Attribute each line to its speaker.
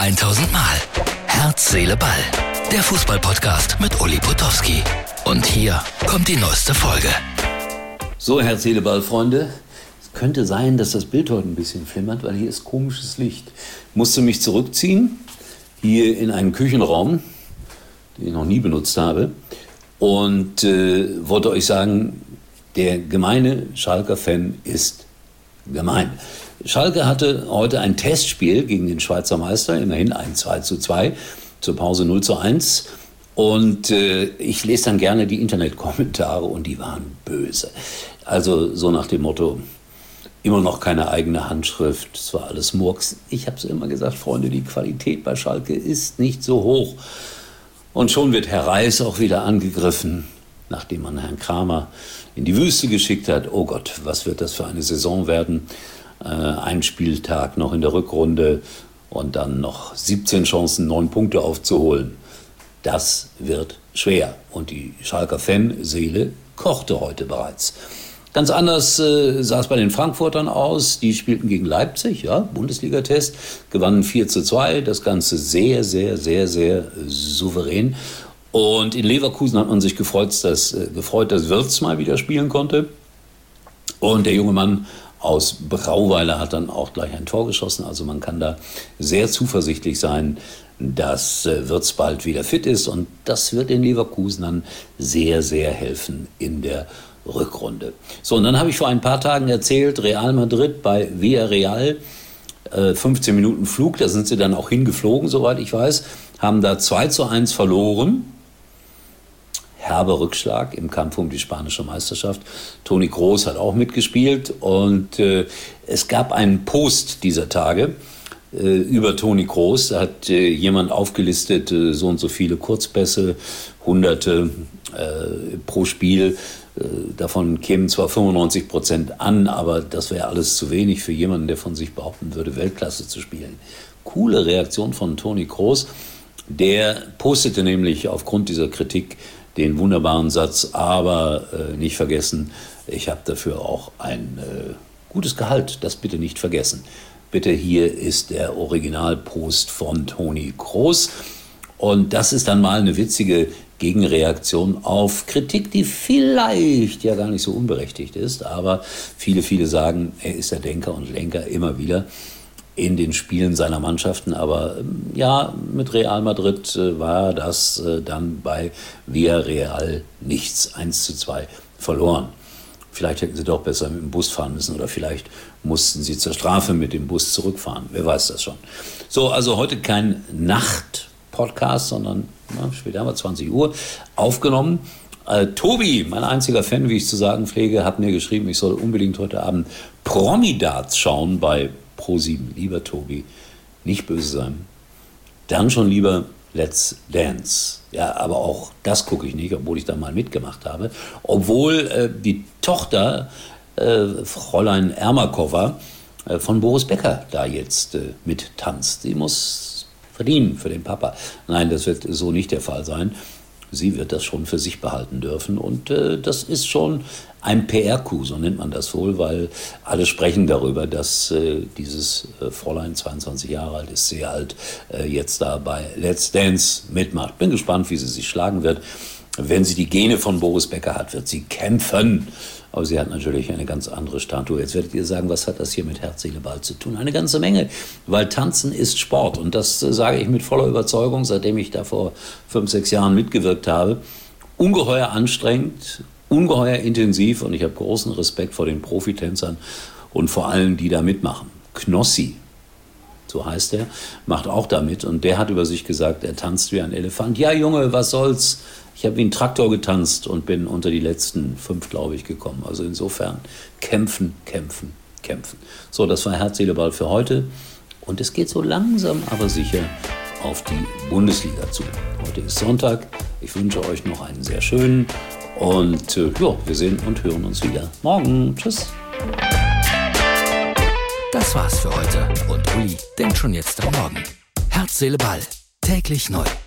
Speaker 1: 1000 Mal. Herz, Seele, Ball. Der Fußball-Podcast mit Uli Potowski. Und hier kommt die neueste Folge.
Speaker 2: So, Herz, Seele, Ball, Freunde. Es könnte sein, dass das Bild heute ein bisschen flimmert, weil hier ist komisches Licht. Ich musste mich zurückziehen, hier in einen Küchenraum, den ich noch nie benutzt habe. Und wollte euch sagen, der gemeine Schalker-Fan ist gemein. Schalke hatte heute ein Testspiel gegen den Schweizer Meister, immerhin ein 2:2, zur Pause 0:1. Und ich lese dann gerne die Internetkommentare und die waren böse. Also so nach dem Motto, immer noch keine eigene Handschrift, es war alles Murks. Ich habe es immer gesagt, Freunde, die Qualität bei Schalke ist nicht so hoch. Und schon wird Herr Reis auch wieder angegriffen, nachdem man Herrn Kramer in die Wüste geschickt hat. Oh Gott, was wird das für eine Saison werden? Ein Spieltag noch in der Rückrunde und dann noch 17 Chancen, 9 Punkte aufzuholen. Das wird schwer. Und die Schalker Fanseele kochte heute bereits. Ganz anders sah es bei den Frankfurtern aus. Die spielten gegen Leipzig, ja, Bundesliga-Test, gewannen 4:2. Das Ganze sehr, sehr, sehr, sehr souverän. Und in Leverkusen hat man sich gefreut, dass Wirtz mal wieder spielen konnte. Und der junge Mann aus Brauweiler hat dann auch gleich ein Tor geschossen. Also man kann da sehr zuversichtlich sein, dass Wirtz bald wieder fit ist. Und das wird den Leverkusenern sehr, sehr helfen in der Rückrunde. So, und dann habe ich vor ein paar Tagen erzählt, Real Madrid bei Villarreal, 15 Minuten Flug, da sind sie dann auch hingeflogen, soweit ich weiß, haben da 2:1 verloren. Herber Rückschlag im Kampf um die spanische Meisterschaft. Toni Kroos hat auch mitgespielt und es gab einen Post dieser Tage über Toni Kroos. Da hat jemand aufgelistet, so und so viele Kurzpässe, Hunderte pro Spiel. Davon kämen zwar 95% an, aber das wäre alles zu wenig für jemanden, der von sich behaupten würde, Weltklasse zu spielen. Coole Reaktion von Toni Kroos. Der postete nämlich aufgrund dieser Kritik den wunderbaren Satz, aber nicht vergessen, ich habe dafür auch ein gutes Gehalt, das bitte nicht vergessen. Bitte, hier ist der Originalpost von Toni Kroos. Und das ist dann mal eine witzige Gegenreaktion auf Kritik, die vielleicht ja gar nicht so unberechtigt ist, aber viele sagen, er ist der Denker und Lenker immer wieder in den Spielen seiner Mannschaften. Aber ja, mit Real Madrid war das dann bei Villarreal nichts, 1:2 verloren. Vielleicht hätten sie doch besser mit dem Bus fahren müssen oder vielleicht mussten sie zur Strafe mit dem Bus zurückfahren. Wer weiß das schon. So, also heute kein Nacht-Podcast, sondern später haben wir 20 Uhr aufgenommen. Tobi, mein einziger Fan, wie ich zu sagen pflege, hat mir geschrieben, ich soll unbedingt heute Abend Promi-Darts schauen bei Pro7. Lieber Tobi, nicht böse sein. Dann schon lieber Let's Dance. Ja, aber auch das gucke ich nicht, obwohl ich da mal mitgemacht habe. Obwohl die Tochter, Fräulein Ermakova, von Boris Becker da jetzt mittanzt. Sie muss verdienen für den Papa. Nein, das wird so nicht der Fall sein. Sie wird das schon für sich behalten dürfen. Und das ist schon ein PR-Coup, so nennt man das wohl, weil alle sprechen darüber, dass dieses Fräulein, 22 Jahre alt, ist sehr alt, jetzt da bei Let's Dance mitmacht. Bin gespannt, wie sie sich schlagen wird. Wenn sie die Gene von Boris Becker hat, wird sie kämpfen. Aber sie hat natürlich eine ganz andere Statur. Jetzt werdet ihr sagen, was hat das hier mit Herz, Seele, Ball zu tun? Eine ganze Menge, weil Tanzen ist Sport. Und das sage ich mit voller Überzeugung, seitdem ich da vor 5, 6 Jahren mitgewirkt habe. Ungeheuer anstrengend, ungeheuer intensiv. Und ich habe großen Respekt vor den Profitänzern und vor allen, die da mitmachen. Knossi, so heißt er, macht auch da mit. Und der hat über sich gesagt, er tanzt wie ein Elefant. Ja, Junge, was soll's? Ich habe wie ein Traktor getanzt und bin unter die letzten 5, glaube ich, gekommen. Also insofern kämpfen, kämpfen, kämpfen. So, das war Herz, Seele, Ball für heute. Und es geht so langsam, aber sicher auf die Bundesliga zu. Heute ist Sonntag. Ich wünsche euch noch einen sehr schönen. Und wir sehen und hören uns wieder morgen. Tschüss.
Speaker 1: Das war's für heute. Und Uli denkt schon jetzt am Morgen. Herz, Seele, Ball. Täglich neu.